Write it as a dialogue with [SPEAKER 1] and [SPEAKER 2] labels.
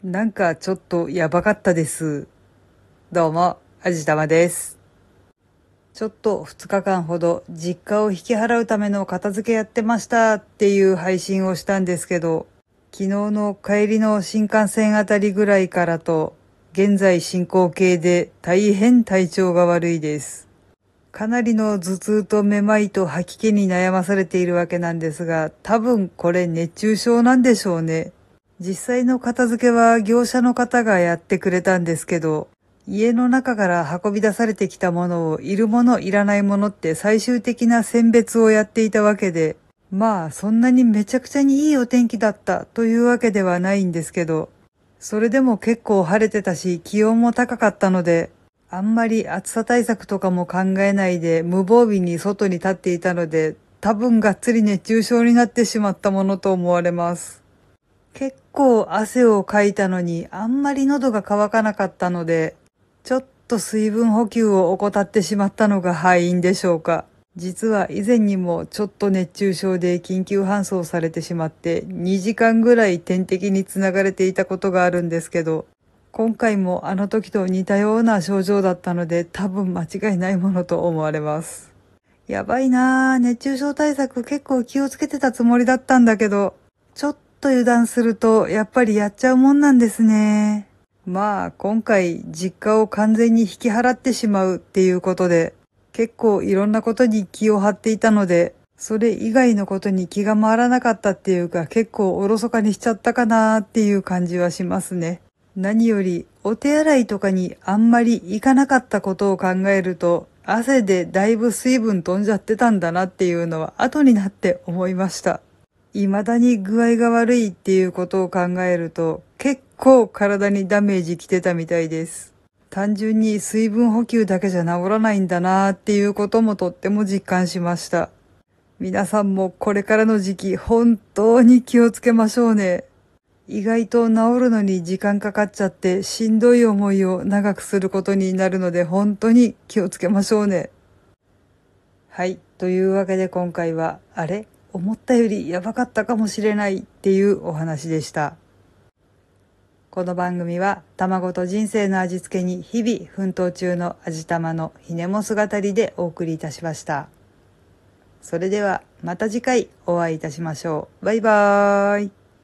[SPEAKER 1] なんかちょっとやばかったです。どうも、あじたまです。ちょっと2日間ほど実家を引き払うための片付けやってましたっていう配信をしたんですけど、昨日の帰りの新幹線あたりぐらいからと、現在進行形で大変体調が悪いです。かなりの頭痛とめまいと吐き気に悩まされているわけなんですが、多分これ熱中症なんでしょうね。実際の片付けは業者の方がやってくれたんですけど、家の中から運び出されてきたものをいるものいらないものって最終的な選別をやっていたわけで、まあそんなにめちゃくちゃにいいお天気だったというわけではないんですけど、それでも結構晴れてたし気温も高かったので、あんまり暑さ対策とかも考えないで無防備に外に立っていたので、多分がっつり熱中症になってしまったものと思われます。結構汗をかいたのにあんまり喉が渇かなかったので、ちょっと水分補給を怠ってしまったのが敗因でしょうか。実は以前にもちょっと熱中症で緊急搬送されてしまって2時間ぐらい点滴につながれていたことがあるんですけど、今回もあの時と似たような症状だったので多分間違いないものと思われます。やばいなぁ。熱中症対策結構気をつけてたつもりだったんだけど、ちょっと油断するとやっぱりやっちゃうもんなんですね。まあ今回実家を完全に引き払ってしまうっていうことで、結構いろんなことに気を張っていたので、それ以外のことに気が回らなかったっていうか結構おろそかにしちゃったかなーっていう感じはしますね。何よりお手洗いとかにあんまり行かなかったことを考えると、汗でだいぶ水分飛んじゃってたんだなっていうのは後になって思いました。未だに具合が悪いっていうことを考えると結構体にダメージきてたみたいです。単純に水分補給だけじゃ治らないんだなーっていうこともとっても実感しました。皆さんもこれからの時期本当に気をつけましょうね。意外と治るのに時間かかっちゃってしんどい思いを長くすることになるので本当に気をつけましょうね。はい。というわけで今回は、あれ思ったよりやばかったかもしれないっていうお話でした。この番組は卵と人生の味付けに日々奮闘中の味玉のひねも姿りでお送りいたしました。それではまた次回お会いいたしましょう。バイバーイ。